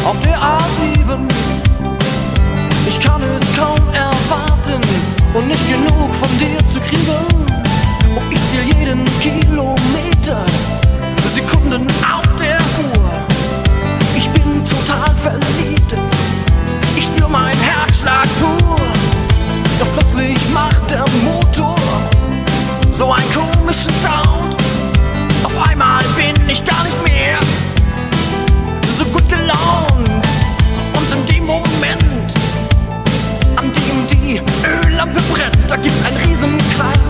auf der A7. Ich kann es kaum erwarten und nicht genug von dir zu kriegen. Oh, ich zähl jeden Kilometer, Sekunden auf der Uhr. Ich bin total verliebt, ich spür meinen Herzschlag pur. Doch plötzlich macht der Motor so einen komischen Sound. Auf einmal bin ich gar nicht mehr so gut gelaunt. Und in dem Moment, an dem die Öllampe brennt, da gibt's einen Riesenknall.